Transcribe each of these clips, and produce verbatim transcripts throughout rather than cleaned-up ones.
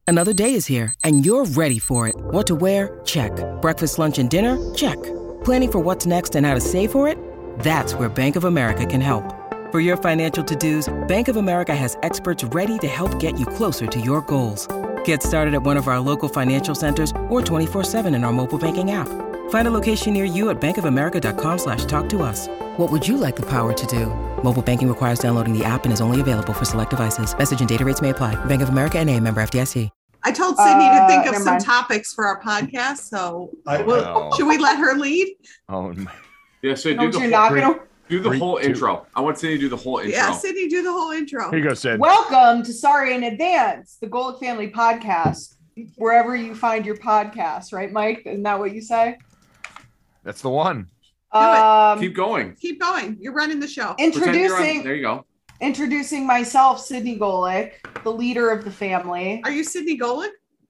Another day is here, and you're ready for it. What to wear? Check. Breakfast, lunch, and dinner? Check. Planning for what's next and how to save for it? That's where Bank of America can help. For your financial to-dos, Bank of America has experts ready to help get you closer to your goals. Get started at one of our local financial centers or twenty-four seven in our mobile banking app. Find a location near you at bankofamerica.com slash talk to us. What would you like the power to do? Mobile banking requires downloading the app and is only available for select devices. Message and data rates may apply. Bank of America N A, member F D I C. I told Sydney uh, to think of some mind. topics for our podcast, so I, we'll, oh. should we let her lead? Oh, yeah, so Don't do the you're whole, not gonna... do the Three, whole two. intro. I want Sydney to do the whole intro. Yeah, Sydney, do the whole intro. Here you go, Sid. Welcome to Sorry in Advance, the Golic Family Podcast, wherever you find your podcast, right, Mike? Isn't that what you say? That's the one. Um, Keep going. Keep going. You're running the show. Pretend you're on- introducing, There you go. introducing myself, Sydney Golic, the leader of the family. Are you Sydney Golick?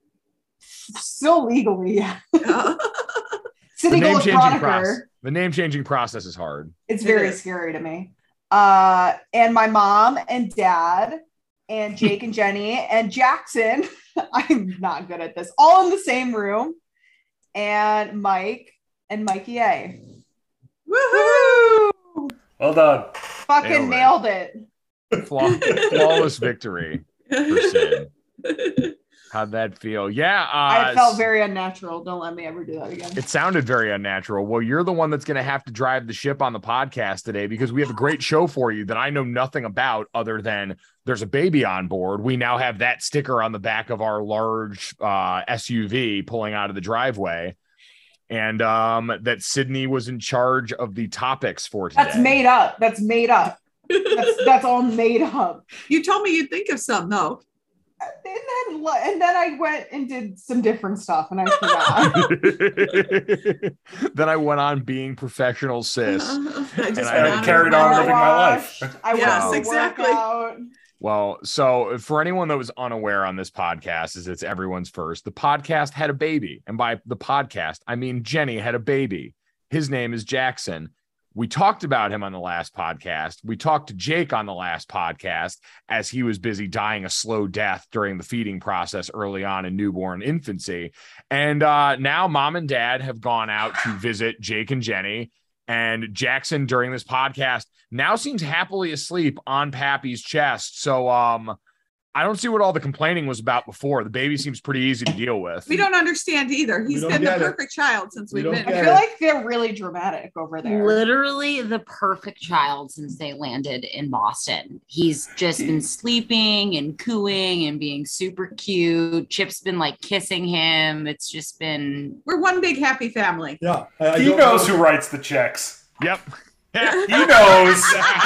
Still legally, yeah. Uh, Sydney the name Golic changing Chroniker. process. The name changing process is hard. It's It very is. scary to me. Uh, and my mom and dad and Jake and Jenny and Jackson. I'm not good at this. All in the same room. And Mike and Mikey A. Woohoo! well done. Fucking Nailed nailed it. Flaw- flawless victory for Sid. How'd that feel? Yeah. Uh, I felt very unnatural. Don't let me ever do that again. It sounded very unnatural. Well, you're the one that's going to have to drive the ship on the podcast today because we have a great show for you that I know nothing about other than there's a baby on board. We now have that sticker on the back of our large uh, S U V pulling out of the driveway. And um, that Sydney was in charge of the topics for today. That's made up. That's made up. That's, that's all made up. You told me you'd think of some, though. And then, and then I went and did some different stuff, and I forgot. Then I went on being professional sis. Uh, I And just I went on carried a on bar living my wash. life. I went Yes, to exactly. workout. Well, so for anyone that was unaware on this podcast, is it's everyone's first. The podcast had a baby, and by the podcast, I mean Jenny had a baby. His name is Jackson. We talked about him on the last podcast. We talked to Jake on the last podcast as he was busy dying a slow death during the feeding process early on in newborn infancy. And uh, now mom and dad have gone out to visit Jake and Jenny. And Jackson during this podcast now seems happily asleep on Pappy's chest. So um, I don't see what all the complaining was about before. The baby seems pretty easy to deal with. We don't understand either. He's We don't been the get it. perfect child since We we've don't been I get here. feel it. like they're really dramatic over there. Literally the perfect child since they landed in Boston. He's just been sleeping and cooing and being super cute. Chip's been like kissing him. It's just been We're one big happy family. Yeah. I, I He don't knows know- who writes the checks. Yep. He knows.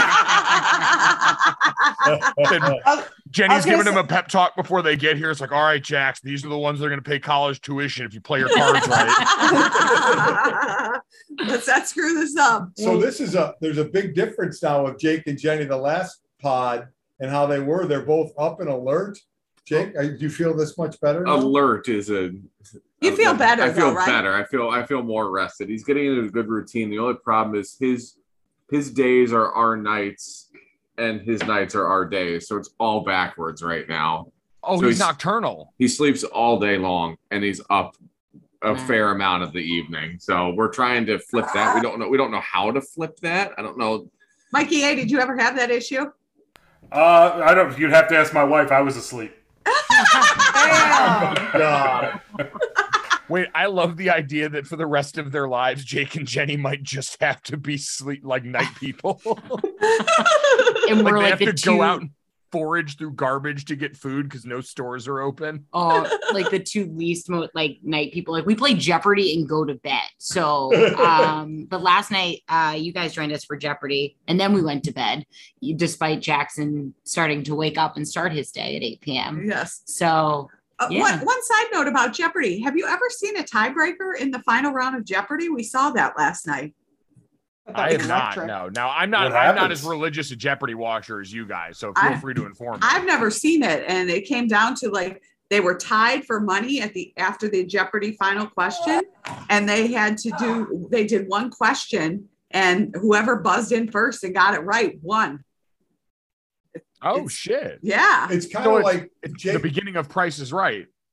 I Jenny's was gonna giving him say- a pep talk before they get here. It's like, all right, Jax, these are the ones that are going to pay college tuition if you play your cards right. Let's not screw this up. So this is a there's a big difference now with Jake and Jenny, the last pod, and how they were. They're both up and alert. Jake, are- do you feel this much better now? Alert is a. You feel better, I feel though, right? better. I feel. I feel more rested. He's getting into a good routine. The only problem is his his days are our nights, and his nights are our days. So it's all backwards right now. Oh, So he's, he's- nocturnal. He sleeps all day long, and he's up a Wow. fair amount of the evening. So we're trying to flip that. We don't know. We don't know how to flip that. I don't know. Mikey A, did you ever have that issue? Uh, I don't. You'd have to ask my wife. I was asleep. Damn. God. Wait, I love the idea that for the rest of their lives, Jake and Jenny might just have to be sleep like night people. and Like we're they like, have the to two go out and forage through garbage to get food because no stores are open. oh, like the two least mo- like night people. Like we play Jeopardy and go to bed. So um, but last night uh you guys joined us for Jeopardy and then we went to bed, you, despite Jackson starting to wake up and start his day at eight p.m. Yes. So Uh, Yeah. one, one side note about Jeopardy. Have you ever seen a tiebreaker in the final round of Jeopardy? We saw that last night. I have not. No, now I'm not. What I'm not happens? as religious a Jeopardy watcher as you guys. So feel I- free to inform me. I've never seen it. And it came down to like, they were tied for money at the, after the Jeopardy final question. And they had to do, they did one question and whoever buzzed in first and got it right won. oh it's- shit! Yeah. It's kind So of it's- like It's Jake. the beginning of Price is Right.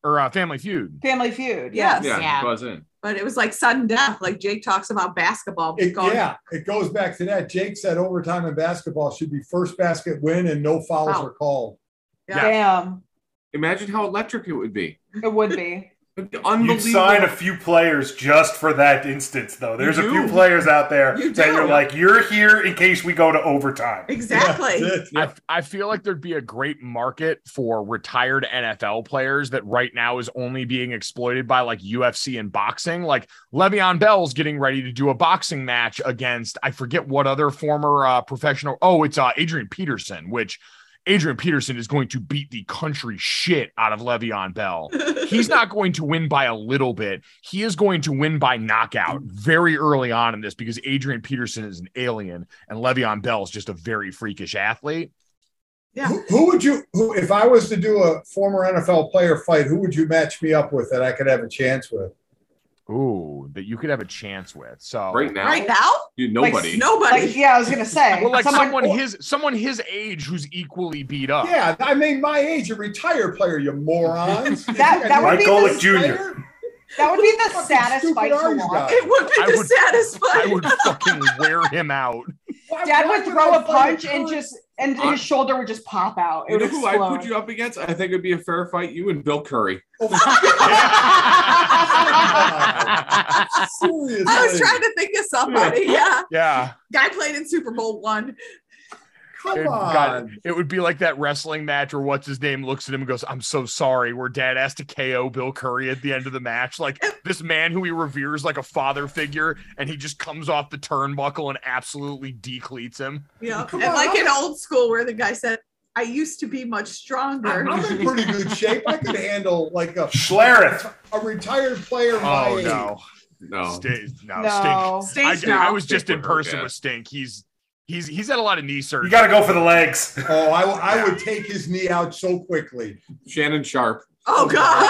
or uh, Family Feud. Family Feud. Yes. Yes. Yeah, Yeah. he buzz in. But it was like sudden death. Like Jake talks about basketball. It, going, yeah, it goes back to that. Jake said overtime in basketball should be first basket win and no fouls Foul. are called. Yeah. Damn. Imagine how electric it would be. It would be. Unbelievable. You'd sign a few players just for that instance, though. There's You a few do. players out there You that do. you're like, you're here in case we go to overtime. Exactly. Yeah, that's it. I, I feel like there'd be a great market for retired N F L players that right now is only being exploited by like U F C and boxing. Like Le'Veon Bell's getting ready to do a boxing match against, I forget what other former uh, professional. Oh, it's uh, Adrian Peterson, which Adrian Peterson is going to beat the country shit out of Le'Veon Bell. He's not going to win by a little bit. He is going to win by knockout very early on in this because Adrian Peterson is an alien and Le'Veon Bell is just a very freakish athlete. Yeah. Who, who would you, who, if I was to do a former N F L player fight, who would you match me up with that I could have a chance with? Ooh, that you could have a chance with. So Right now, Right now? you nobody. Nobody. Like, yeah, I was gonna say. well, like someone, someone, his someone his age who's equally beat up. Yeah, I mean, my age, a retired player, you morons. That- that would be Mike the- Junior. that would be the Fucking saddest stupid fight to are you watch. guys? It would be I the would- saddest I fight. would fucking wear him out. Why- Dad why would would throw I a fight punch and current- just and I- his shoulder would just pop out. It You would know who I explode. put you up against? I think it'd be a fair fight. You and Bill Curry. Seriously. I was trying to think of somebody. Yeah. Yeah. Guy played in Super Bowl one. Come It, on. God, it would be like that wrestling match where what's his name looks at him and goes, I'm so sorry, where dad has to K O Bill Curry at the end of the match. Like this man who he reveres like a father figure, and he just comes off the turnbuckle and absolutely decleats him. Yeah. Come And on, like I'm- in old school where the guy said, I used to be much stronger. I'm in pretty good shape. I could handle like a Schlereth. a retired player my Oh age. no. No. Stink, no, No. Stink. I, Stink's I no. was just in Stink would hurt, person yeah. with Stink. He's he's he's had a lot of knee surgery. You got to go for the legs. Oh, I, I would take his knee out so quickly. Shannon Sharp. Oh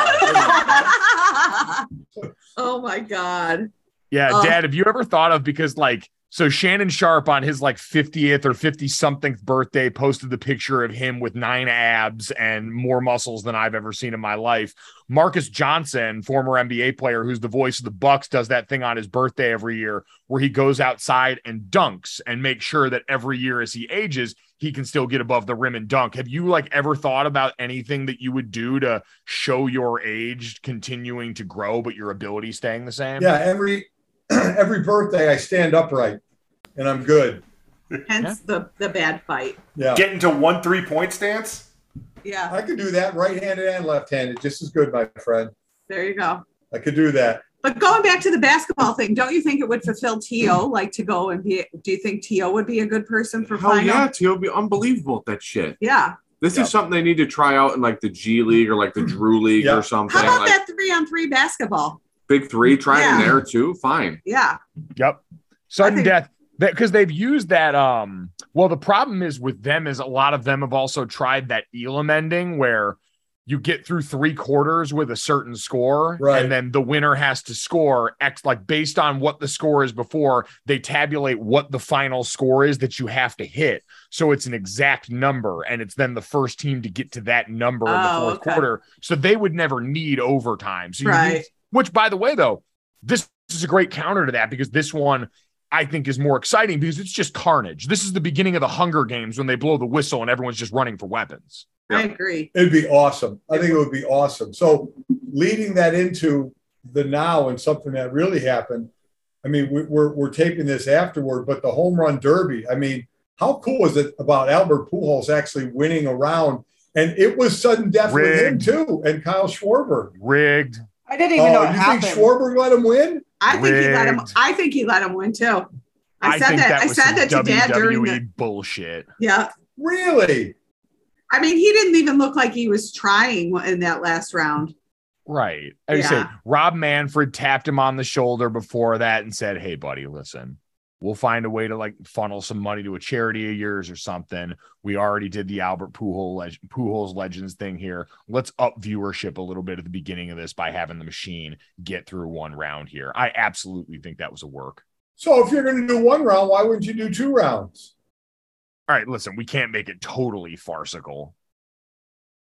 God. Oh my God. Yeah, Oh. Dad, have you ever thought of, because like, so Shannon Sharp on his like fiftieth or fifty something birthday posted the picture of him with nine abs and more muscles than I've ever seen in my life. Marcus Johnson, former N B A player who's the voice of the Bucks, does that thing on his birthday every year where he goes outside and dunks and makes sure that every year as he ages, he can still get above the rim and dunk. Have you like ever thought about anything that you would do to show your age continuing to grow, but your ability staying the same? Yeah, every every birthday I stand upright and I'm good. Hence the, the bad fight. Yeah. Get into one three point stance. Yeah. I could do that right-handed and left-handed just as good, my friend. There you go. I could do that. But going back to the basketball thing, don't you think it would fulfill T O like to go and be? Do you think T O would be a good person for Hell final? yeah, T would be unbelievable at that shit. Yeah. This Yeah. is something they need to try out in like the G League or like the Drew League Yeah. or something. How about like that three on three basketball? Big three, try it in Yeah. there too. Fine. Yeah. Yep. Sudden think- death. That because they've used that. Um, well, the problem is with them is a lot of them have also tried that Elam ending where you get through three quarters with a certain score, Right. and then the winner has to score X, like based on what the score is before, they tabulate what the final score is that you have to hit. So it's an exact number, and it's then the first team to get to that number in the Oh, fourth okay. quarter. So they would never need overtime. So you Right. need, which, by the way, though, this is a great counter to that because this one I think is more exciting because it's just carnage. This is the beginning of the Hunger Games when they blow the whistle and everyone's just running for weapons. I agree. It'd be awesome. I think it would be awesome. So leading that into the now and something that really happened, I mean, we, we're, we're taping this afterward, but the home run derby, I mean, how cool is it about Albert Pujols actually winning a round? And it was sudden death with him Rigged. too, and Kyle Schwarber. Rigged. I didn't even know Oh, what you happened. think Schwarber let him win? I think he let him. Rigged. I think he let him win too. I, said think that. I was said some that to Dad during W W E the. bullshit. Yeah. Really? I mean, he didn't even look like he was trying in that last round. Right. I would say Yeah. Rob Manfred tapped him on the shoulder before that and said, hey, buddy, listen, we'll find a way to like funnel some money to a charity of yours or something. We already did the Albert Pujols, leg- Pujols Legends thing here. Let's up viewership a little bit at the beginning of this by having the machine get through one round here. I absolutely think that was a work. So if you're going to do one round, why wouldn't you do two rounds? All right, listen, we can't make it totally farcical.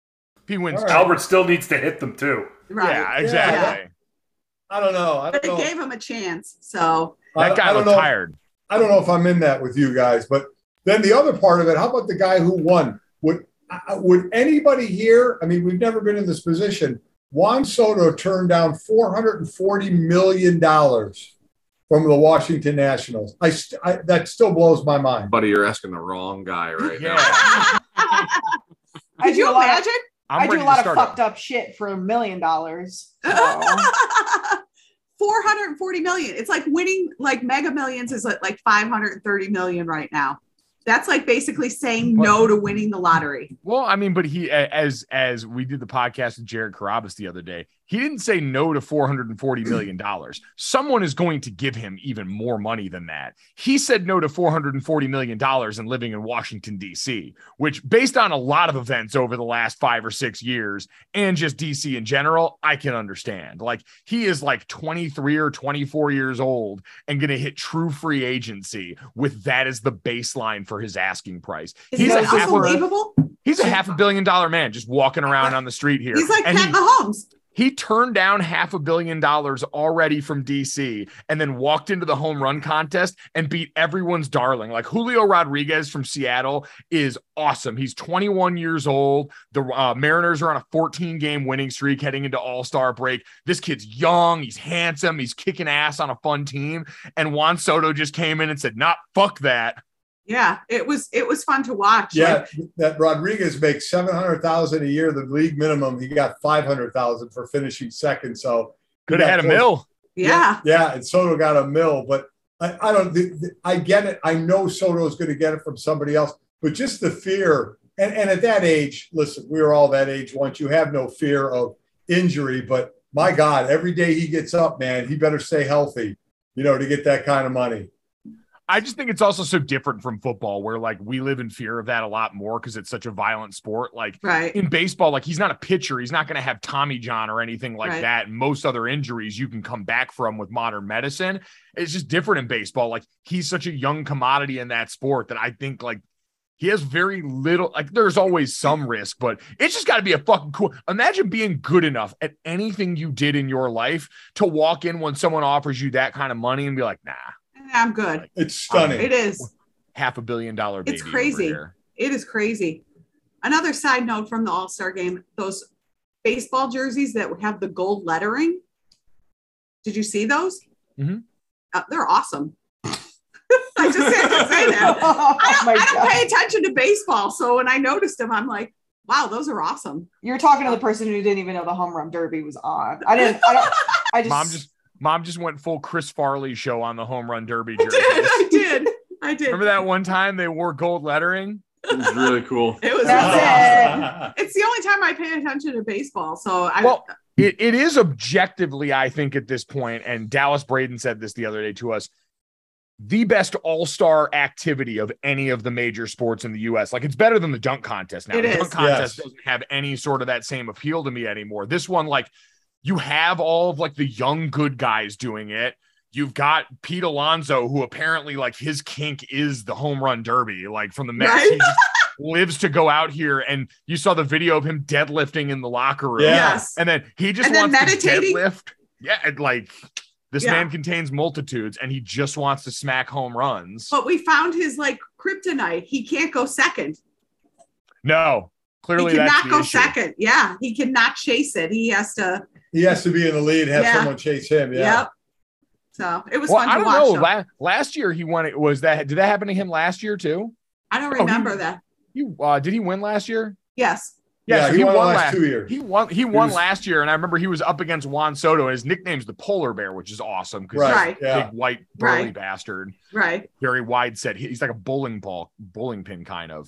He wins. All right. Albert still needs to hit them too. Right. Yeah, exactly. I don't know. I don't But it know. gave him a chance. So That I- guy I don't looked know. tired. I don't know if I'm in that with you guys, but then the other part of it, how about the guy who won? Would uh, would anybody here? I mean, we've never been in this position. Juan Soto turned down four hundred forty million dollars from the Washington Nationals. I, st- I that still blows my mind. Buddy, you're asking the wrong guy right Yeah. now. I could do you a lot of, imagine? I'm I do ready a to lot of start fucked a- up shit for a million dollars. So. four hundred forty million. It's like winning like Mega Millions is at like five hundred thirty million right now. That's like basically saying no to winning the lottery. Well, I mean, but he, as as we did the podcast with Jared Carabas the other day, he didn't say no to four hundred forty million dollars. Someone is going to give him even more money than that. He said no to four hundred forty million dollars and living in Washington, D C, which based on a lot of events over the last five or six years and just D C in general, I can understand. Like he is like twenty-three or twenty-four years old and going to hit true free agency with that as the baseline for his asking price. Isn't He's a that half a, unbelievable? he's a half a billion dollar man just walking around on the street here. He's like and Pat he, Mahomes. he turned down half a billion dollars already from D C and then walked into the home run contest and beat everyone's darling. Like Julio Rodriguez from Seattle is awesome. He's twenty-one years old. The uh, Mariners are on a fourteen game winning streak heading into All-Star break. This kid's young. He's handsome. He's kicking ass on a fun team. And Juan Soto just came in and said, "Not fuck that." Yeah, it was it was fun to watch. Yeah, Like, that Rodriguez makes seven hundred thousand a year, the league minimum. He got five hundred thousand for finishing second. So Could have had a close. mill. yeah. Yeah, and Soto got a mill, but I, I don't. The, the, I get it. I know Soto is going to get it from somebody else, but just the fear. And, and at that age, listen, we were all that age once. You have no fear of injury, but my God, every day he gets up, man, he better stay healthy, you know, to get that kind of money. I just think it's also so different from football where like we live in fear of that a lot more because it's such a violent sport. Like Right. in baseball, like he's not a pitcher. He's not going to have Tommy John or anything like Right. that. And most other injuries you can come back from with modern medicine. It's just different in baseball. Like he's such a young commodity in that sport that I think like he has very little, like there's always some risk, but it's just got to be a fucking cool. Imagine being good enough at anything you did in your life to walk in when someone offers you that kind of money and be like, nah. I'm good. It's stunning. It is. Half a billion dollar baby. It's crazy. over here. It is crazy. Another side note from the All-Star game, those baseball jerseys that have the gold lettering. Did you see those? Mhm. Uh, they're awesome. I just had to say that. Oh I don't, my I don't God. pay attention to baseball. So when I noticed them, I'm like, wow, those are awesome. You're talking to the person who didn't even know the home run derby was on. I didn't. I don't. I just. Mom just mom just went full Chris Farley show on the home run derby I jersey. did. I did. I did. Remember that one time they wore gold lettering? It was really cool. It was That's awesome. It's the only time I pay attention to baseball. So I Well, it, it is objectively, I think, at this point, and Dallas Braden said this the other day to us, the best all-star activity of any of the major sports in the U S. Like it's better than the dunk contest now. It the is. dunk contest Yes. doesn't have any sort of that same appeal to me anymore. This one, like you have all of like the young good guys doing it. You've got Pete Alonso, who apparently like his kink is the home run derby, like from the Mets. Right? He just lives to go out here. And you saw the video of him deadlifting in the locker room. Yeah. yes. And then he just And then wants meditating. to deadlift. Yeah, and like this Yeah. man contains multitudes, and he just wants to smack home runs. But we found his like kryptonite. He can't go second. No, clearly he that's cannot the go issue. second. Yeah, he cannot chase it. He has to. He has to be in the lead, have Yeah. someone chase him. Yeah. Yep. So it was Well, fun I to don't watch. know. though. La- last year he won it. Was that did that happen to him last year too? I don't Oh, he- remember that. You uh, did he win last year? Yes. Yeah, so he won the last two years. He won. He won was- last year, and I remember he was up against Juan Soto, and his nickname's the Polar Bear, which is awesome because Right. Right. he's a Yeah. big white burly Right. bastard, Right. very wide set. He- He's like a bowling ball, bowling pin kind of,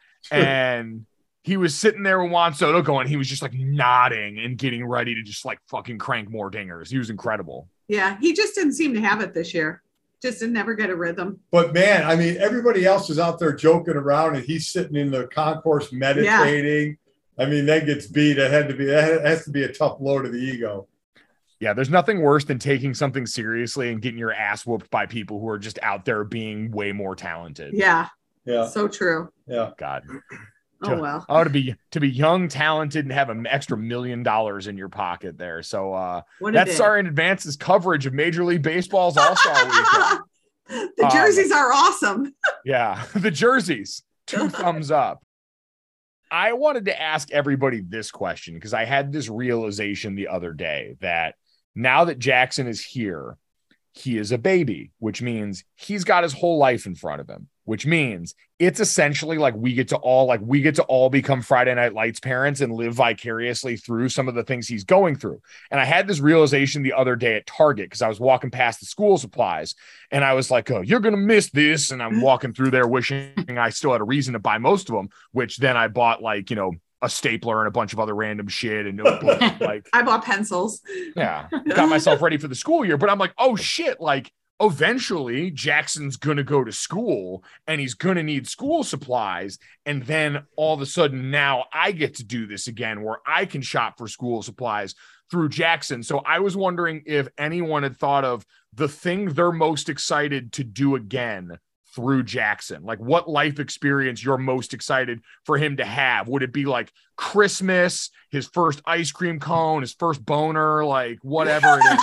and he was sitting there with Juan Soto going. He was just like nodding and getting ready to just like fucking crank more dingers. He was incredible. Yeah. He just didn't seem to have it this year. Just didn't never get a rhythm. But man, I mean, everybody else is out there joking around, and he's sitting in the concourse meditating. I mean, that gets beat. That had to be that has to be a tough blow to the ego. Yeah, there's nothing worse than taking something seriously and getting your ass whooped by people who are just out there being way more talented. Yeah. Yeah, So true. yeah. God. Oh well. Oh, to be to be young, talented, and have an extra million dollars in your pocket there. So uh, What a that's day. Sorry in Advance's coverage of Major League Baseball's All-Star Weekend. The jerseys are awesome. Yeah, the jerseys. Two thumbs up. I wanted to ask everybody this question because I had this realization the other day that now that Jackson is here, he is a baby, which means he's got his whole life in front of him, which means it's essentially like we get to all like we get to all become Friday Night Lights parents and live vicariously through some of the things he's going through. And I had this realization the other day at Target because I was walking past the school supplies and I was like, oh, you're going to miss this. And I'm walking through there wishing I still had a reason to buy most of them, which then I bought like, you know, a stapler and a bunch of other random shit and notebooks. Like I bought pencils. Yeah. Got myself ready for the school year, but I'm like, oh shit. Like eventually Jackson's going to go to school and he's going to need school supplies. And then all of a sudden now I get to do this again where I can shop for school supplies through Jackson. So I was wondering if anyone had thought of the thing they're most excited to do again through Jackson. Like what life experience you're most excited for him to have? Would it be like Christmas, his first ice cream cone, his first boner, like whatever it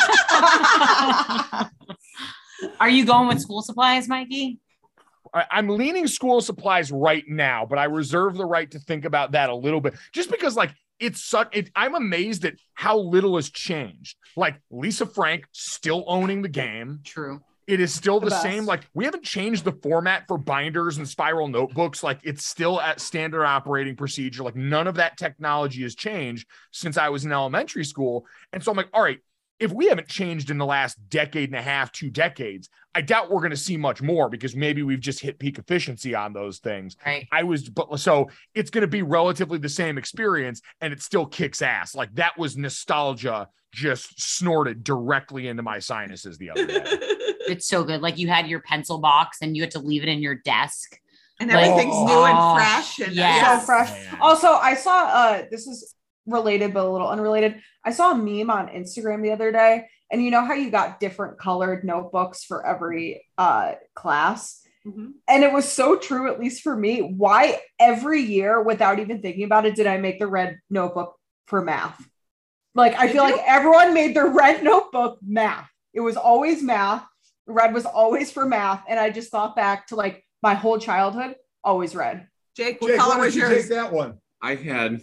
is? Are you going with school supplies, Mikey? I, I'm leaning school supplies right now, but I reserve the right to think about that a little bit just because like it's such, it, I'm amazed at how little has changed. Like Lisa Frank still owning the game. True. It is still the, The best. same. Like we haven't changed the format for binders and spiral notebooks. Like it's still at standard operating procedure. Like none of that technology has changed since I was in elementary school. And so I'm like, all right, if we haven't changed in the last decade and a half, two decades, I doubt we're going to see much more because maybe we've just hit peak efficiency on those things. Right. I was, but so it's going to be relatively the same experience and it still kicks ass. Like that was nostalgia just snorted directly into my sinuses the other day. It's so good. Like you had your pencil box and you had to leave it in your desk. And Like, everything's new oh, and fresh. And yes. So fresh. Man. Also, I saw uh this is related but a little unrelated. I saw a meme on Instagram the other day, and you know how you got different colored notebooks for every uh class? Mhm. And it was so true, at least for me. Why every year, without even thinking about it, did I make the red notebook for math? Like I Did feel you? like everyone made their red notebook math. It was always math. Red was always for math. And I just thought back to like my whole childhood, always red. Jake, what Jake, color why was did you yours? take that one? I had,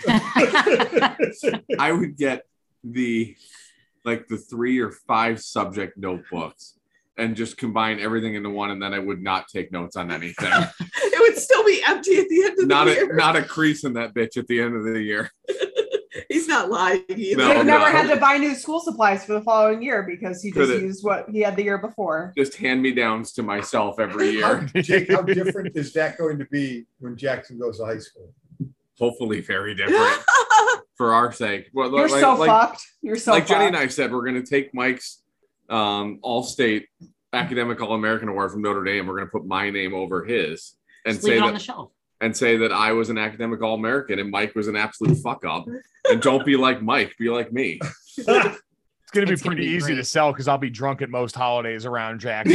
I would get the, like the three or five subject notebooks and just combine everything into one. And then I would not take notes on anything. It would still be empty at the end of not the a, year. not a crease in that bitch at the end of the year. He's not lying either. No, Jake no. never had to buy new school supplies for the following year because he just Could've- used what he had the year before. Just hand me downs to myself every How, year. Jake, how different is that going to be when Jackson goes to high school? Hopefully very different for our sake. Well, You're like, so like, fucked. You're so like Jenny fucked. and I said, we're going to take Mike's um, All-State Academic All-American Award from Notre Dame. We're going to put my name over his and Just leave say it on the that shelf. and say that I was an academic All-American and Mike was an absolute fuck up. And don't be like Mike, be like me. It's going to be It's gonna pretty be easy great. to sell because I'll be drunk at most holidays around Jackson.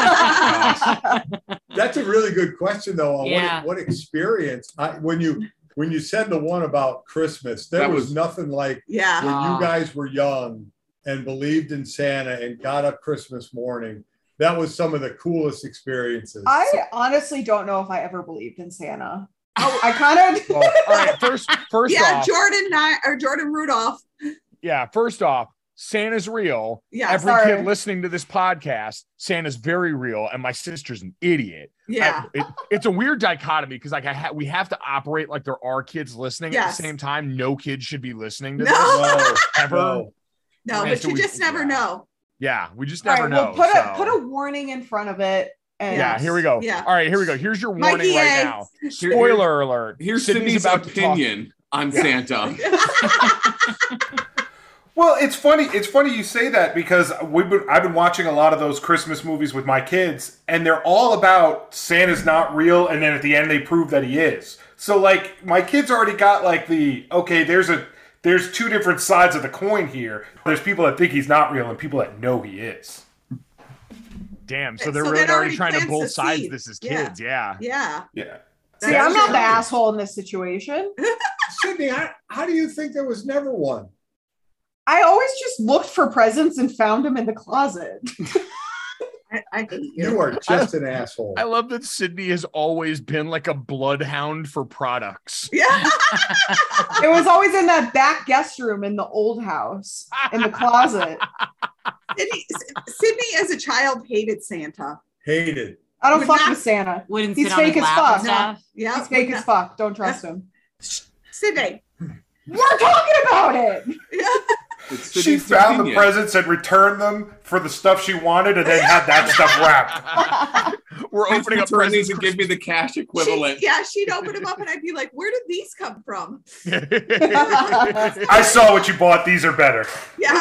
That's a really good question, though. On Yeah. what, what experience? I, when you when you said the one about Christmas, there That was, was- nothing like Yeah. when Oh. you guys were young and believed in Santa and got up Christmas morning. That was some of the coolest experiences. I honestly don't know if I ever believed in Santa. Oh, I kind of. Well, all right, first, first Yeah, off, Jordan Ni- or Jordan Rudolph. yeah, first off, Santa's real. Yeah, Every sorry. kid listening to this podcast, Santa's very real, and my sister's an idiot. yeah. I- it- it's a weird dichotomy because like I ha- we have to operate like there are kids listening at Yes. the same time. No kid should be listening to No. this no, ever. no. No, And but so you we- just never yeah. know. Yeah, we just All never right, know. well, put so. a put a warning in front of it. And Yeah, here we go. Yeah. All right, here we go. Here's your warning Mikey right A. now. Here- Spoiler alert. Here's Sydney's Sydney's about to talk- opinion on Santa. Well, it's funny. It's funny you say that because we've been, I've been watching a lot of those Christmas movies with my kids, and they're all about Santa's not real, and then at the end they prove that he is. So, like, my kids already got like the okay. There's a there's two different sides of the coin here. There's people that think he's not real, and people that know he is. Damn. So So they're that really already already trying to plants both the sides seed. this as Yeah. kids. Yeah. Yeah. Yeah. See, I'm not the asshole in this situation. Sydney, how, how do you think there was never one? I always just looked for presents and found them in the closet. I, I hate you. You are just an asshole. I love that Sydney has always been like a bloodhound for products. Yeah. It was always in that back guest room in the old house, in the closet. Sydney, Sydney, as a child, hated Santa. Hated. I don't Would fuck not- with Santa. Wouldn't He's sit on his fake as lap fuck. and stuff. Yeah. He's fake would as not- fuck. Don't trust him. Sydney. We're talking about it. It's She Sydney's found the convenient. presents and returned them for the stuff she wanted, and then had that stuff wrapped. We're Please opening up return these presents. and give me the cash She, equivalent. yeah, she'd open them up and I'd be like, where did these come from? I saw what you bought. These are better. Yeah.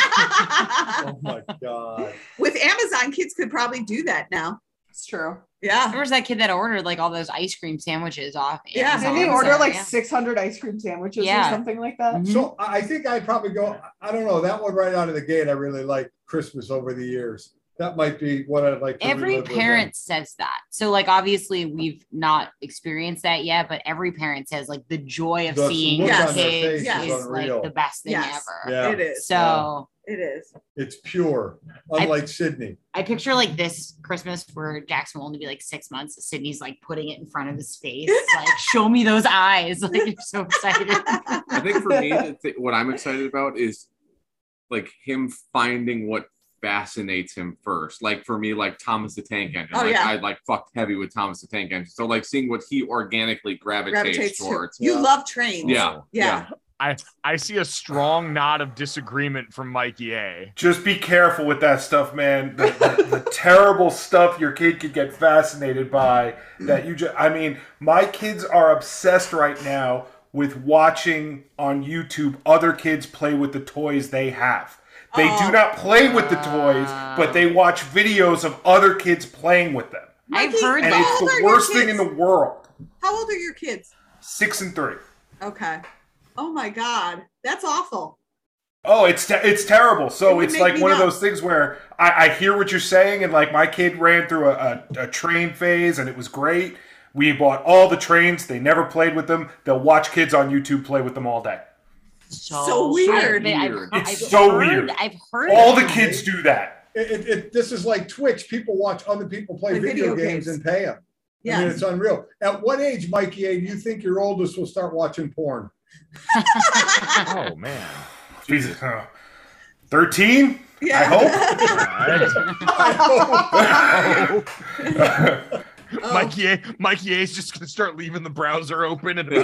Oh my God. With Amazon, kids could probably do that now. It's true. Yeah. There was that kid that ordered like all those ice cream sandwiches off. Yeah. Amazon, Did he so, order like yeah. six hundred ice cream sandwiches Yeah. or something like that? So I think I'd probably go, I don't know, that one right out of the gate, I really like Christmas over the years. That might be what I'd like to Every relive with parent says that. So like obviously we've not experienced that yet, but every parent says like the joy of The seeing look your on their kids face is is like unreal. the best thing Yes. ever. Yeah. It is. So It is. them. It's pure, unlike Sydney. I picture like this Christmas where Jackson will only be like six months. Sydney's like putting it in front of his face, like show me those eyes. Like you're so excited. I think for me, the th- what I'm excited about is like him finding what fascinates him first. Like for me, like Thomas the Tank Engine. Oh, like yeah. I like fucked heavy with Thomas the Tank Engine. So like seeing what he organically gravitates, Gravitates to. towards. You Yeah. love trains. Yeah. Yeah. I I see a strong nod of disagreement from Mikey A. Just be careful with that stuff, man. The, the, the terrible stuff your kid could get fascinated by. That you just, I mean, my kids are obsessed right now with watching on YouTube other kids play with the toys they have. They Oh. do not play with the toys, but they watch videos of other kids playing with them. I've Mikey, heard And how that. it's old are the your worst thing in kids? the world. How old are your kids? Six and three. Okay. Oh my God. That's awful. Oh, it's te- it's terrible. It So would it's make like me one of nuts. those things where I, I hear what you're saying, and like my kid ran through a, a, a train phase, and it was great. We bought all the trains. They never played with them. They'll watch kids on YouTube play with them all day. So weird. I've, I've, Weird. It's I've so heard, weird. I've heard All the that. kids do that. It, it, it, this is like Twitch. People watch other people play Play video, video games games. and pay them. I mean, Yes. it's unreal. At what age, Mikey A, do you think your oldest will start watching porn? Oh man. Jesus. Huh. thirteen? Yeah. I hope. Oh. Mikey A, Mikey A is just gonna start leaving the browser open and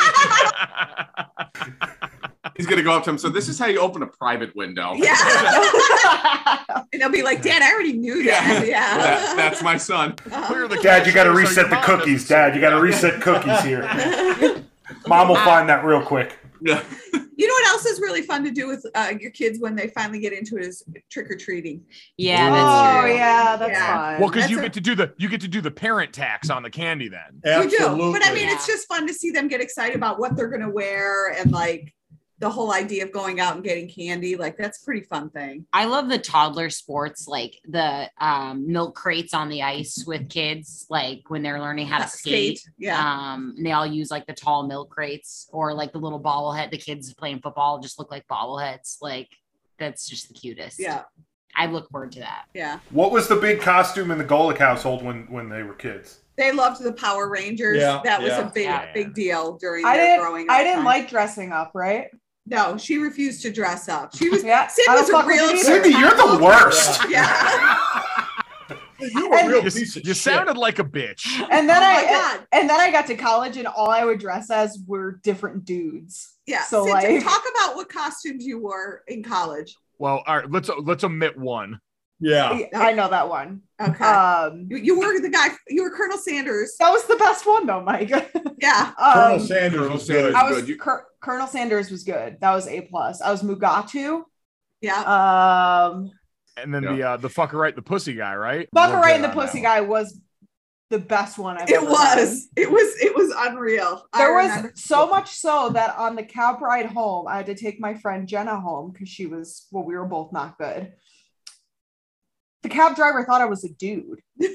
He's gonna go up to him. So this is how you open a private window. Yeah. And they'll be like, Dad, I already knew that. Yeah. That- that's my son. Clear the Dad, you got to cache so reset your the mom cookies. doesn't Dad, you got to see it. reset cookies here. Mom will find that real quick. Yeah. You know what else is really fun to do with uh, your kids when they finally get into it is trick or treating. Yeah, Oh that's true. yeah, that's Yeah. fun. Well, because That's you a- get to do the you get to do the parent tax on the candy then. Absolutely. You do. But I mean, Yeah. it's just fun to see them get excited about what they're going to wear and like the whole idea of going out and getting candy. Like, that's a pretty fun thing. I love the toddler sports, like the um, milk crates on the ice with kids, like when they're learning how to skate. Yeah. Um, and they all use like the tall milk crates or like the little bobblehead. The kids playing football just look like bobbleheads. Like that's just the cutest. Yeah. I look forward to that. Yeah. What was the big costume in the Golick household when, when they were kids? They loved the Power Rangers. Yeah, that was yeah. a big, Yeah, yeah. big deal during I their didn't. growing up. I didn't time. like dressing up. Right? No, she refused to dress up. She was. Yeah. Sid I don't was a fuck with real. it either. Cindy, you're the worst. Yeah. You were a And- real You, piece of you shit. sounded like a bitch. And then Oh I my God. and then I got to college, and all I would dress as were different dudes. Yeah. So Sid, like, talk about what costumes you wore in college. Well, all right, let's let's omit one. Yeah. I know that one. Okay. Um, you, you were the guy. You were Colonel Sanders. that was the best one though, Mike. Yeah. Colonel um, Sanders Colonel was Sanders. good. I was Good. You- Cur- Colonel Sanders was good. That was A plus. I was Mugatu. Yeah. Um, And then Yeah. the uh, the fucker right, the pussy guy, right? Bucker We're Right good and the on that Pussy one. Guy was the best one I've It ever done. was. It was. It was unreal. I There was remember. so much so that on the cab ride home, I had to take my friend Jenna home because she was, well, we were both not good. The cab driver thought I was a dude.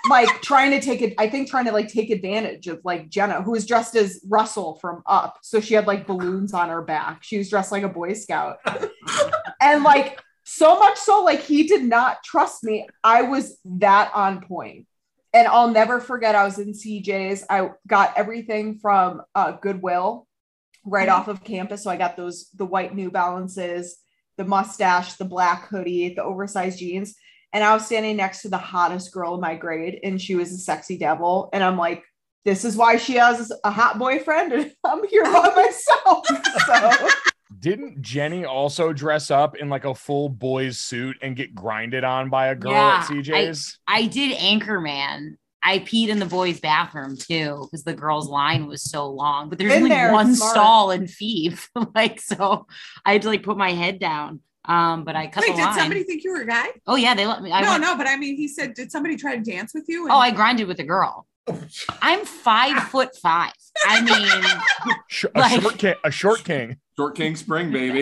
like trying to take it, I think trying to like take advantage of like Jenna, who was dressed as Russell from Up. So she had like balloons on her back. She was dressed like a Boy Scout. And like, so much so, like he did not trust me. I was that on point. And I'll never forget, I was in C J's. I got everything from uh, Goodwill right mm-hmm. off of campus. So I got those, the white New Balances, the mustache, the black hoodie, the oversized jeans. And I was standing next to the hottest girl in my grade, and she was a sexy devil. And I'm like, this is why she has a hot boyfriend, and I'm here by myself. So. Didn't Jenny also dress up in like a full boy's suit and get grinded on by a girl yeah, at C J's? I, I did Anchorman. I peed in the boys' bathroom too because the girls' line was so long. But there's Been only there, one smart. stall in Phoebe. Like, so I had to like put my head down. Um, but I cut Wait, the did line. somebody think you were a guy? Oh yeah, they let me. I no, went, no, but I mean, he said, did somebody try to dance with you? And- oh, I grinded with a girl. I'm five foot five. I mean, a, like, short king, a short king. Short King Spring, baby.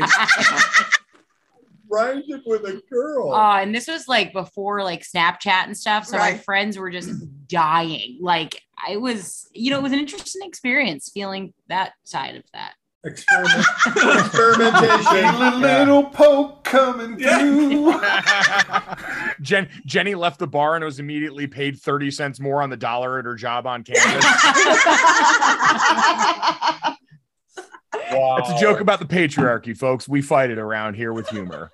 Grinded with a girl. Uh, and this was like before like Snapchat and stuff. So Right. my friends were just dying. Like I was, you know, it was an interesting experience feeling that side of that. Experiment, experimentation. A little poke coming through. Jen, Jenny left the bar and was immediately paid thirty cents more on the dollar at her job on campus. Wow. It's a joke about the patriarchy, folks. We fight it around here with humor.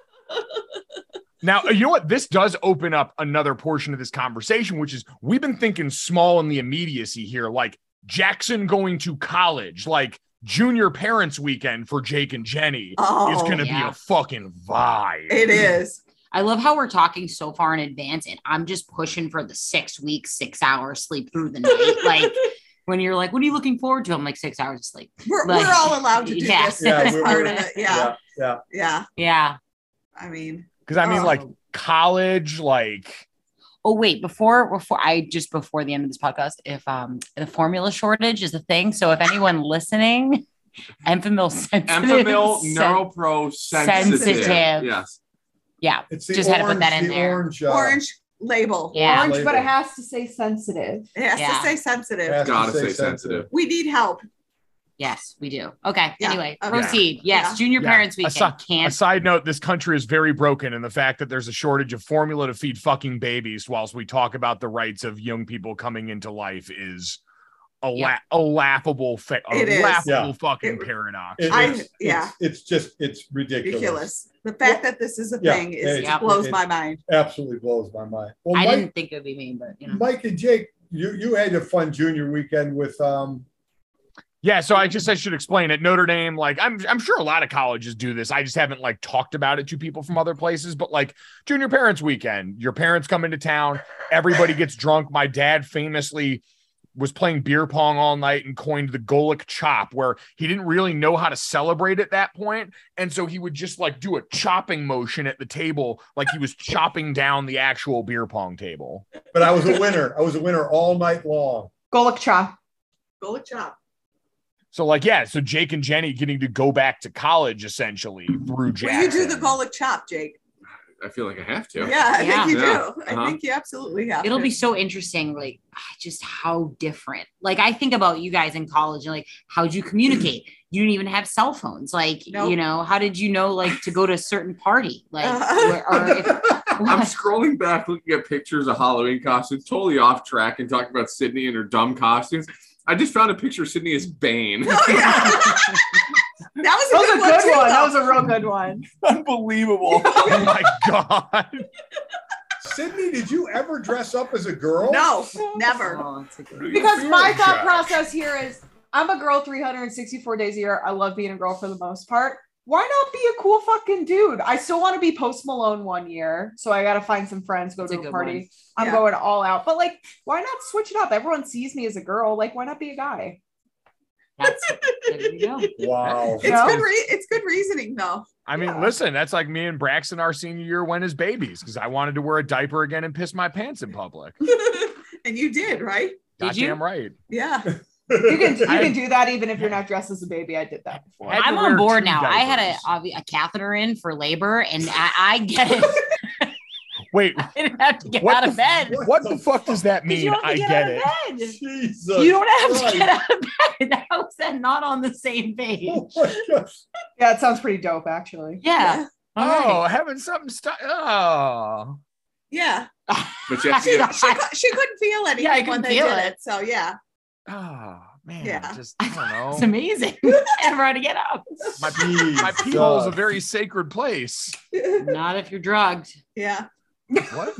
Now, you know what? This does open up another portion of this conversation, which is we've been thinking small in the immediacy here, like Jackson going to college, like junior parents weekend for Jake and Jenny Oh, is going to yeah. be a fucking vibe. It is. I love how we're talking so far in advance and I'm just pushing for the six weeks, six hours sleep through the night. Like when you're like, what are you looking forward to? I'm like six hours of sleep. We're, Like, we're all allowed to do yeah. this, Yeah, this we're- part we're- of it. Yeah. Yeah, yeah. Yeah. Yeah. I mean, Because I mean, Oh. like college, like Oh, wait, before, before I just before the end of this podcast, if um the formula shortage is a thing. So if anyone listening, Enfamil sensitive. Enfamil sen- NeuroPro sensitive. sensitive. Yes. Yeah. It's the Just had to orange, put that in the there. Orange, uh, orange label. Yeah. Orange, but it Label. has to say sensitive. It has Yeah. to say sensitive. Has to Gotta say say sensitive. We need help. Yes, we do. Okay. Yeah. Anyway, Okay. proceed. Yes. Yeah. Junior Yeah. parents A weekend. si- A Can't. side note, this country is very broken in the fact that there's a shortage of formula to feed fucking babies whilst we talk about the rights of young people coming into life is a, la- Yeah. a laughable, fa- a It is. laughable Yeah. fucking It- paradox. It- I- it's, yeah. It's, it's just, it's ridiculous. Ridiculous. The fact that this is a Yeah. thing is Yeah, it it's- blows it- my mind. Absolutely blows my mind. Well, I Mike, didn't think it would be me, but you know. Mike and Jake, you, you had a fun junior weekend with, um, Yeah, so I just I should explain it. Notre Dame, like I'm I'm sure a lot of colleges do this. I just haven't like talked about it to people from other places, but like junior parents weekend, your parents come into town, everybody gets drunk. My dad famously was playing beer pong all night and coined the Golic chop, where he didn't really know how to celebrate at that point. And so he would just like do a chopping motion at the table, like he was chopping down the actual beer pong table. but I was a winner. I was a winner all night long. Golic chop. Go with chop. So like, yeah, so Jake and Jenny getting to go back to college essentially through Jackson. Well, you do the Golic chop, Jake. I feel like I have to. Yeah, I Yeah. think you Yeah. do. Uh-huh. I think you absolutely have. It'll to. be so interesting, like just how different. Like I think about you guys in college and like how'd you communicate? You didn't even have cell phones. Like, Nope. you know, how did you know like to go to a certain party? Like Uh, where, or if, I'm scrolling back looking at pictures of Halloween costumes, totally off track and talking about Sydney and her dumb costumes. I just found a picture of Sydney as Bane. Oh, yeah. That was a That was good, a one, good too, one. That though. was a real good one. Unbelievable. Oh my God. Sydney, did you ever dress up as a girl? No, never. oh, it's a good- Because my Feeling thought shot. process here is I'm a girl three hundred sixty-four days a year. I love being a girl for the most part. Why not be a cool fucking dude? I still want to be Post Malone one year. So I got to find some friends, go That's a to a good party. one. I'm Yeah. going all out. But like, why not switch it up? Everyone sees me as a girl. Like, why not be a guy? That's there you go. Wow. It's No. good. Re- it's good reasoning, though. I mean, Yeah. listen, that's like me and Braxton our senior year went as babies because I wanted to wear a diaper again and piss my pants in public. And you did, right? Did you? Goddamn right. Yeah. You can you I- can do that even if you're not dressed as a baby. I did that before. I had to I'm wear on board two now. I had a, diapers. obvi- a catheter in for labor, and I, I get it. Wait, I didn't have to get What out the- of bed. what the fuck does that 'Cause mean? you don't have I to get out it. of bed. Jesus You don't have to Christ. get out of bed. How is that not on the same page? Oh my gosh. Yeah, it sounds pretty dope, actually. Yeah. All right. Oh, having something stuck. Oh. Yeah. But you have to She, get, she, cou- she couldn't feel anything Yeah, I when couldn't they feel did it. it. So yeah. Oh man. Yeah. Just I don't know. It's amazing. Never had to get up. My, my pee hole is a very sacred place. Not if you're drugged. Yeah. What?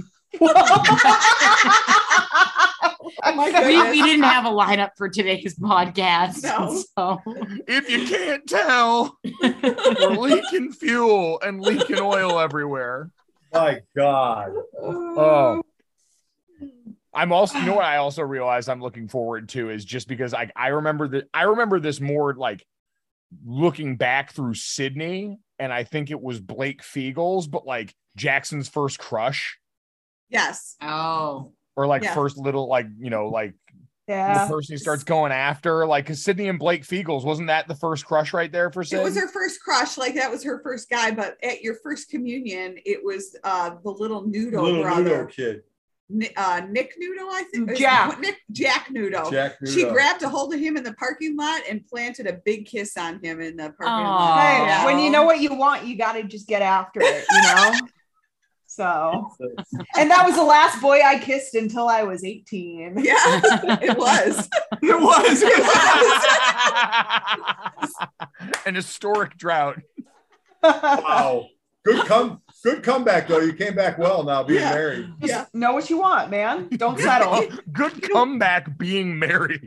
Oh my We, goodness. we didn't have a lineup for today's podcast. No. So If you can't tell, we're leaking fuel and leaking oil everywhere. My God. Oh. I'm also, you know what I also realized I'm looking forward to is just because I I remember that I remember this more like looking back through Sydney, and I think it was Blake Fiegel's, but like Jackson's first crush, Yes. oh. or like Yeah. first little like you know like Yeah. the person he starts going after, like because Sydney and Blake Fiegel's, wasn't that the first crush right there for Sid? It was her first crush, like that was her first guy. But at your first communion, it was uh the little Nudo Little brother, Nudo kid. Ni- uh, Nick Nudo, I think. Jack. Nick Jack Nudo. Jack She Nudo. grabbed a hold of him in the parking lot and planted a big kiss on him in the parking Aw. lot. Hey, Yeah. when you know what you want, you got to just get after it, you know? So, and that was the last boy I kissed until I was eighteen. Yeah, it was. It was. An historic drought. Wow. Good come good comeback though. You came back well now being Yeah. married. Just Yeah. know what you want, man. Don't settle. Good comeback being married.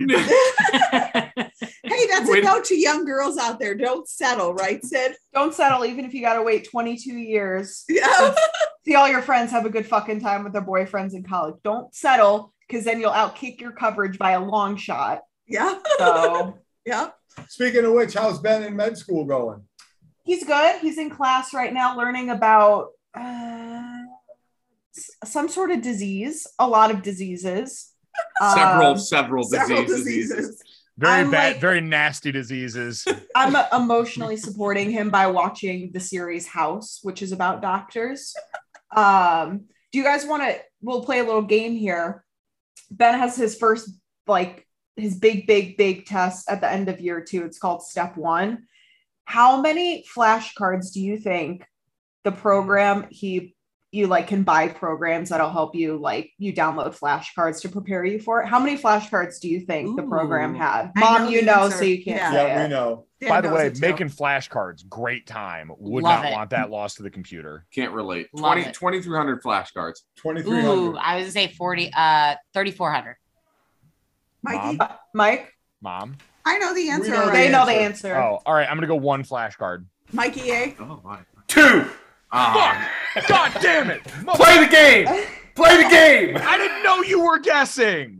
Hey, that's Wait. a note to young girls out there. Don't settle, right, Sid? Don't settle, even if you got to wait twenty-two years. Yeah. See all your friends have a good fucking time with their boyfriends in college. Don't settle, because then you'll outkick your coverage by a long shot. Yeah. So Yeah. Speaking of which, how's Ben in med school going? he's good. He's in class right now learning about uh, s- some sort of disease, a lot of diseases. several, Um, several, Several diseases. diseases. Very I'm bad, like- very nasty diseases. I'm emotionally supporting him by watching the series House, which is about doctors. Um, do you guys want to? We'll play a little game here. Ben has his first, like, his big, big, big test at the end of year two. It's called Step One. How many flashcards do you think the program he you like can buy programs that'll help you, like you download flashcards to prepare you for it? How many flashcards do you think the program Ooh. had? I Mom, know you the know, answer. so you can't Yeah. say Yeah, it. we know. Dan By the knows way, it too. making flashcards, great time. Would Love not it. want that lost to the computer. Can't relate. Love twenty, it. twenty-three hundred flashcards. twenty-three Ooh, hundred. I was gonna say forty, uh, thirty-four hundred. Mikey, Mom? Mike, Mom. I know the answer. know the already. they know the answer. answer. Oh, all right. I'm gonna go one flashcard. Mikey A. Oh my. Two. Ah, God damn it! Mother- Play the game. Play the game. I didn't know you were guessing.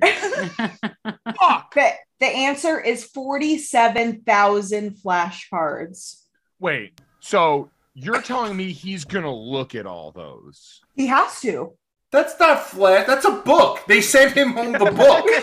Fuck. The, the answer is forty-seven thousand flashcards. Wait. So you're telling me he's gonna look at all those? He has to. That's not flash. That's a book. They sent him home the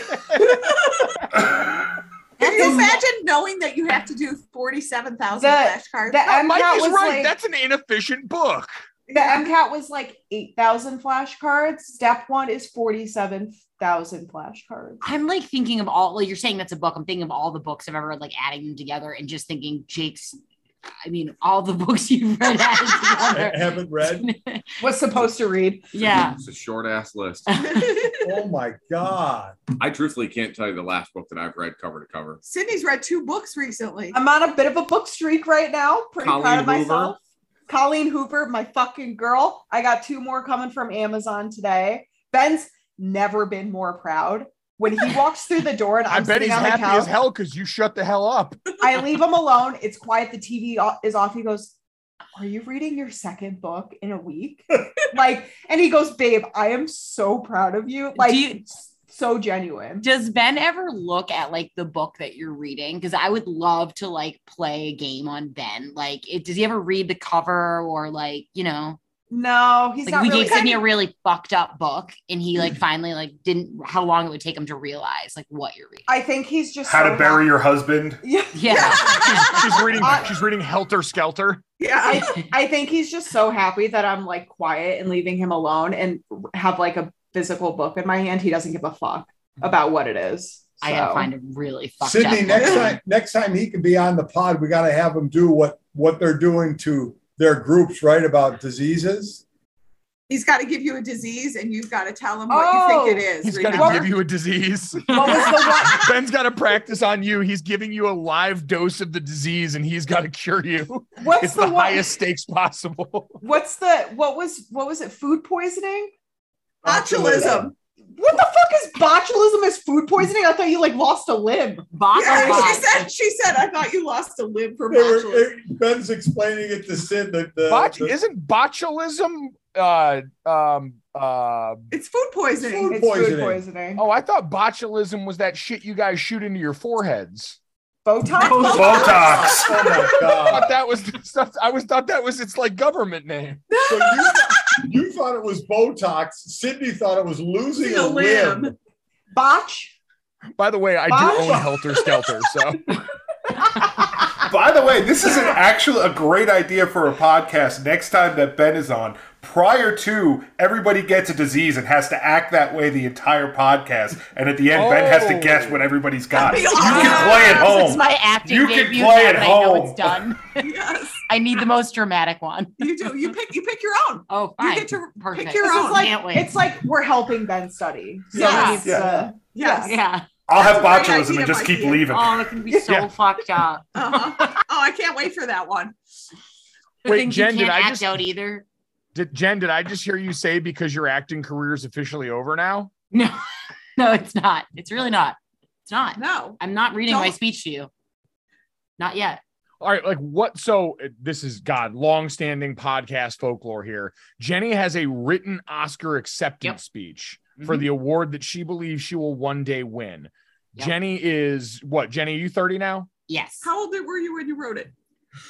book. Can you imagine knowing that you have to do forty-seven thousand The- flashcards? the No, Mike MCAT is was right. like- That's an inefficient book. The MCAT was like eight thousand flashcards. Step one is forty-seven thousand flashcards. I'm like thinking of all, like you're saying that's a book. I'm thinking of all the books I've ever read, like adding them together and just thinking Jake's, I mean, all the books you've read added I together. haven't read. Was supposed to read. Yeah. It's a short ass list. Oh my God. I truthfully can't tell you the last book that I've read cover to cover. Sydney's read two books recently. I'm on a bit of a book streak right now. Pretty Colleen proud of Hoover. myself. Colleen Hoover, my fucking girl. I got two more coming from Amazon today. Ben's never been more proud. When he walks through the door and I I'm bet sitting he's on the happy couch, as hell because you shut the hell up. I leave him alone. It's quiet. The T V o- is off. He goes, "Are you reading your second book in a week?" Like, and he goes, "Babe, I am so proud of you." Like, Do you- so genuine. Does Ben ever look at like the book that you're reading? Because I would love to like play a game on Ben. Like, it, does he ever read the cover or like, you know? No, he's Like not we really. gave Sydney a really fucked up book, and he like finally like didn't how long it would take him to realize like what you're reading. I think he's just How so to Bury happy. Your Husband. Yeah. Yeah. she's, she's reading. Uh, she's reading Helter Skelter. Yeah. I, I think he's just so happy that I'm like quiet and leaving him alone and have like a physical book in my hand. He doesn't give a fuck about what it is. I gotta So. find a really fucked Sydney, up next book. time, next time he can be on the pod, we got to have him do what what they're doing to their groups, right? About diseases. He's got to give you a disease and you've got to tell him what Oh, you think it is. He's got remember? to give you a disease. What was the one? Ben's got to practice on you. He's giving you a live dose of the disease, and he's got to cure you. What's It's the, the one? highest stakes possible. What's the what was what was it? Food poisoning? Botulism. What the fuck is botulism? Is food poisoning? I thought you like lost a limb. Bot- Yeah, bot- she said. She said, "I thought you lost a limb for They were, botulism." it- Ben's explaining it to Sid that the, Bot- the isn't botulism? Uh, um, uh, It's food poisoning. Food It's food poisoning. poisoning. oh, I thought botulism was that shit you guys shoot into your foreheads. Botox. Botox. oh my I god! thought that was I was thought that was its like government name. So you, you thought it was Botox. Sydney thought it was losing a, A limb. limb. Botch. By the way, I do Bot- own Helter Skelter, so By the way, this is an actually a great idea for a podcast next time that Ben is on. Prior to everybody gets a disease and has to act that way the entire podcast, and at the end, Ben has to Oh. guess what everybody's got. That'd You be can awesome. play at This is home. my acting You can debut play now at that I know home. it's done. Yes, I need the most dramatic one. you do. You pick. You pick your own. Oh, You fine. get to Perfect. pick your This own. is like Can't wait. it's like we're helping Ben study. So Yes. it's, Yeah. uh, Yes. Yeah. I'll have That's a great botulism idea, and just keep Mikey. leaving. Oh, it can be so Yeah. fucked up. Uh-huh. Oh, I can't wait for that one. The Wait, things Jen, you did can't I act just- out either. did Jen, did I just hear you say because your acting career is officially over now? No, no, it's not. It's really not. It's not. No. I'm not reading my Don't- speech to you. Not yet. All right, like what? So uh, this is God, long-standing podcast folklore here. Jenny has a written Oscar acceptance Yep. speech for Mhm. the award that she believes she will one day win. Yep. Jenny is what? Jenny, are you thirty now? Yes. How old were you when you wrote it?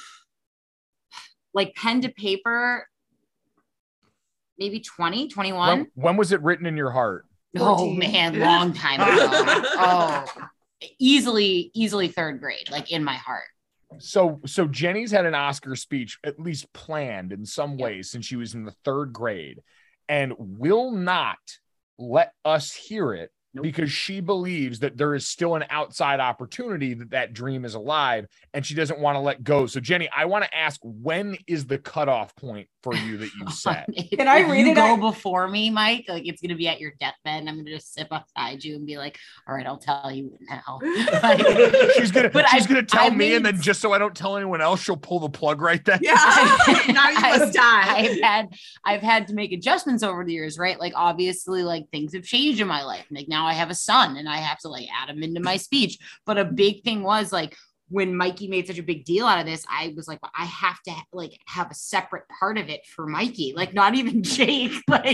Like pen to paper, maybe twenty, twenty-one. When, when was it written in your heart? Oh fourteen. man, long time ago. Oh, easily, easily third grade, like in my heart. So, so Jenny's had an Oscar speech at least planned in some way since she was in the third grade, and will not let us hear it Nope. because she believes that there is still an outside opportunity that that dream is alive, and she doesn't want to let go. So, Jenny, I want to ask, when is the cutoff point for you that you set? If- Can I if read you it? go I- before me, Mike? Like it's gonna be at your deathbed, and I'm gonna just sit beside you and be like, "All right, I'll tell you now." Like, she's gonna, But she's I- gonna tell I me, and made- then just so I don't tell anyone else, she'll pull the plug right then. Yeah. Now you I've- must die. I've had I've had to make adjustments over the years, right? Like obviously, like things have changed in my life. Like now I have a son, and I have to like add him into my speech. But a big thing was like when Mikey made such a big deal out of this, I was like, well, I have to like have a separate part of it for Mikey, like not even Jake. Like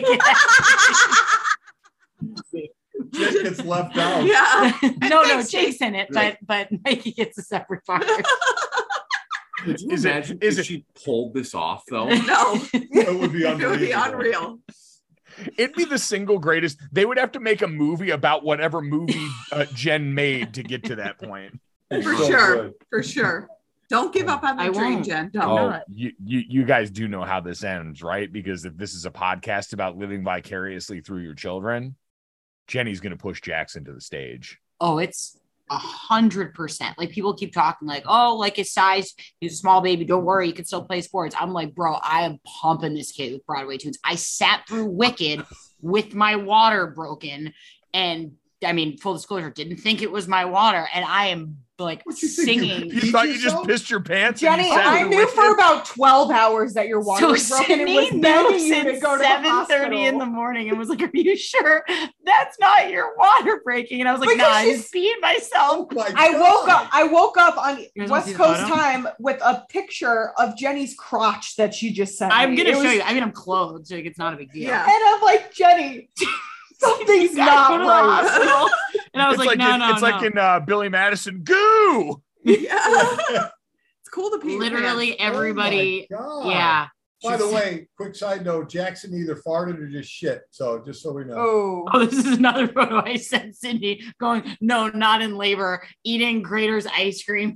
Jake gets left out. Yeah. no, no, thanks, Jake's in it, but but Mikey gets a separate part. Could you Is it- imagine is if it- she pulled this off though? No. It would be It would be unbelievable. unreal. It'd be the single greatest. They would have to make a movie about whatever movie uh, Jen made to get to that point. For So sure. good. For sure. Don't give up on the I dream, won't. Jen. Don't. Oh, not. you, you you guys do know how this ends, right? Because if this is a podcast about living vicariously through your children, Jenny's going to push Jackson to the stage. Oh, it's a hundred percent. Like people keep talking like, oh, like his size, he's a small baby. Don't worry, he can still play sports. I'm like, bro, I am pumping this kid with Broadway tunes. I sat through Wicked with my water broken, and I mean, full disclosure, didn't think it was my water, and I am like What you think, you- singing. You Beat thought you just yourself? pissed your pants? and Jenny, you sat I there knew with for it? about twelve hours that your water So was broken and Sydney was knew begging you to since go to the seven thirty in the hospital. morning and was like, "Are you sure that's not your water breaking?" And I was like, Because "Nah, I she's- just peed myself." Oh my I woke God. up. I woke up on guys wanna West see the Coast photo? time with a picture of Jenny's crotch that she just sent I'm me. gonna It show was- you. I mean, I'm clothed, so like, it's not a big deal. Yeah. And I'm like, Jenny, something's You gotta go not to the right. hospital. And I was It's like, like, "No, in, no, it's no." like in uh, Billy Madison. Goo. Yeah. It's cool to be Literally Oh my everybody. God. Yeah. By the way, quick side note, Jackson either farted or just shit. So just so we know. Oh, Oh, this is another photo I sent Cindy going, no, not in labor, eating Grater's ice cream.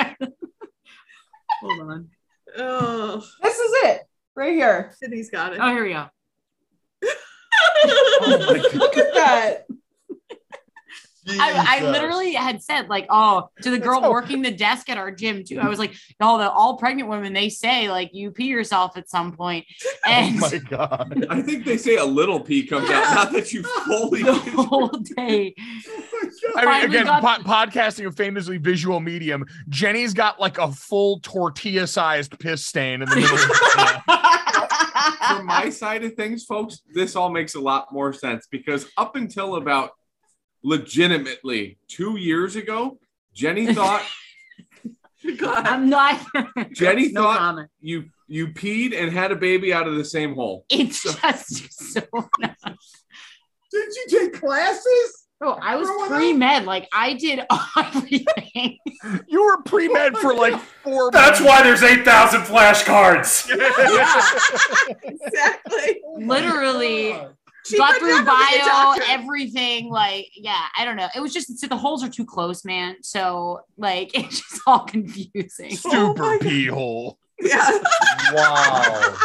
Hold on. Oh, this is it right here. Sydney's got it. Oh, here we go. Look at that. I, I Jesus. literally had said, like, oh, to the girl so- working the desk at our gym, too. I was like, oh, the all pregnant women, they say, like, you pee yourself at some point. And Oh my God. I think they say a little pee comes out, not that you fully. the whole day. I mean, Finally again, got- po- podcasting, a famously visual medium. Jenny's got like a full tortilla-sized piss stain in the middle of the From my side of things, folks, this all makes a lot more sense because up until about legitimately two years ago, Jenny thought God. I'm not. Jenny no thought comment. you you peed and had a baby out of the same hole. It's just so nuts. Did you take classes? Bro, I was Growing up? pre-med. Like, I did everything. You were pre-med for like four That's months. why there's eight thousand flashcards. Yeah, exactly. Literally. She got could through never be a bio, doctor. everything. Like, yeah, I don't know. It was just, so the holes are too close, man. So, like, it's just all confusing. Oh Super my pee hole. Yeah. Wow.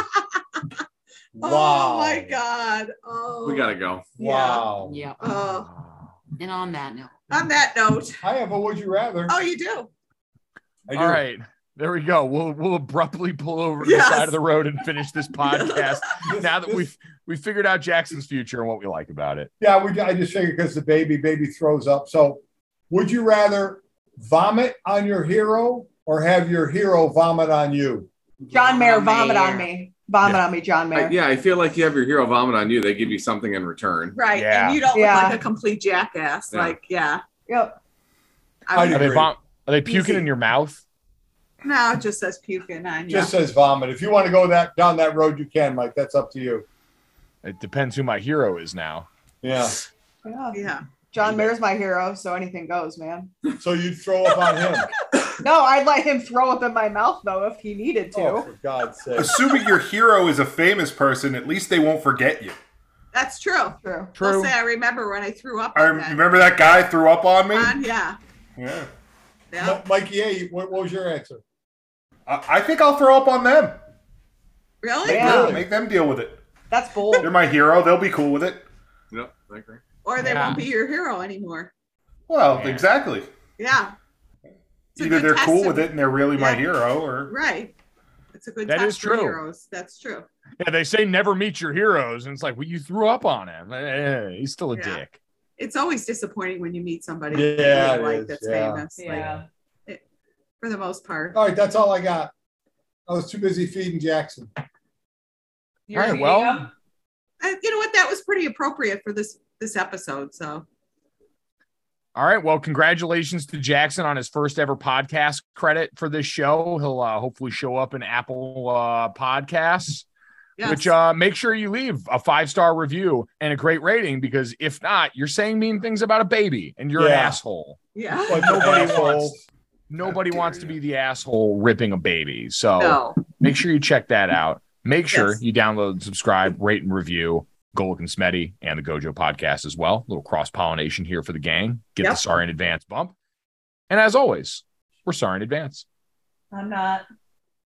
Wow. Oh my God. Oh. We gotta go. Wow. Yeah. Oh. And on that note, On that note. I have a would you rather. Oh, you do. I do. All right. There we go. We'll we'll abruptly pull over to Yes. the side of the road and finish this podcast. This- now that this- we've we figured out Jackson's future and what we like about it. Yeah, we. I just figured because the baby, baby throws up. So, would you rather vomit on your hero or have your hero vomit on you? John Mayer, Vomit. vomit on me. Vomit Yeah. on me, John Mayer. I, yeah, I feel like you have your hero vomit on you. They give you something in return. Right. Yeah. And you don't Yeah. look like a complete jackass. Yeah. Like, yeah. Yep. I I would, Are they agree. vom- are they puking Easy. in your mouth? no, it just says puking on you. Just says vomit. If you want to go that down that road, you can, Mike. That's up to you. It depends who my hero is now. Yeah. Yeah. Yeah. John Mayer's my hero, so anything goes, man. So you'd throw up on him. No, I'd let him throw up in my mouth though if he needed to. Oh, for God's sake. Assuming your hero is a famous person, at least they won't forget you. That's true. True. True. They'll say, I remember when I threw up I on that. remember that guy threw up on me. On, yeah. Yeah, Yeah. Mi- Mikey A, what, what was your answer? I, I think I'll throw up on them. Really? Yeah. Yeah, make them deal with it. That's bold. They're my hero. They'll be cool with it. Yep, I agree. Or they Yeah. won't be your hero anymore. Well, Yeah. exactly. Yeah. It's a Either good they're test cool of- with it and they're really my Yeah. hero, or Right. It's a good That test is for true. heroes. That's true. Yeah, they say never meet your heroes, and it's like, well, you threw up on him. Eh, he's still a Yeah. dick. It's always disappointing when you meet somebody Yeah, you it really like is, that's yeah. famous. Yeah. Like, for the most part. All right, that's all I got. I was too busy feeding Jackson. You're All right, beating well- him? I, you know what? That was pretty appropriate for this this episode. So All right. Well, congratulations to Jackson on his first ever podcast credit for this show. He'll uh, hopefully show up in Apple uh, Podcasts, yes. which uh, make sure you leave a five star review and a great rating, because if not, you're saying mean things about a baby and you're an Yeah. asshole. yeah. Like Nobody asshole. wants nobody wants to be the asshole ripping a baby. So No. make sure you check that out. Make sure Yes. you download, subscribe, rate, and review Golic and Smetty and the Gojo podcast as well. A little cross pollination here for the gang. Get Yep. the sorry in advance bump. And as always, we're sorry in advance. I'm not.